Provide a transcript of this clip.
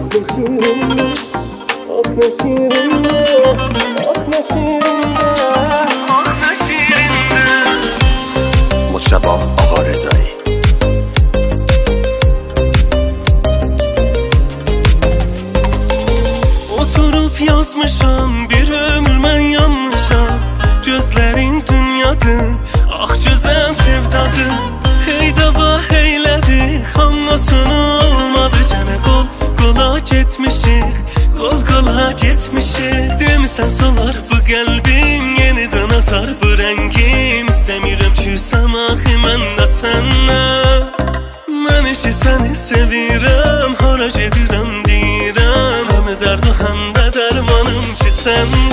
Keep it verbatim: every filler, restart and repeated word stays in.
مجتبی آقارضایی. Oturup yazmışam bir ömür mən yanmışam. Gözlərin dünyadır, ah gözəl sevdadır. Hey dava heylədi, amma sonu olmadı. Gənə qol qola getmişik, qol qola getmişik. Demisən solar bu qəlbim, yenidən atar bu rəngim. İstəmirəm küsəm axı mən də səndən. Mən işi səni sevirəm, hara gedirəm deyirəm. Həm dərd həm də dərmanım ki sən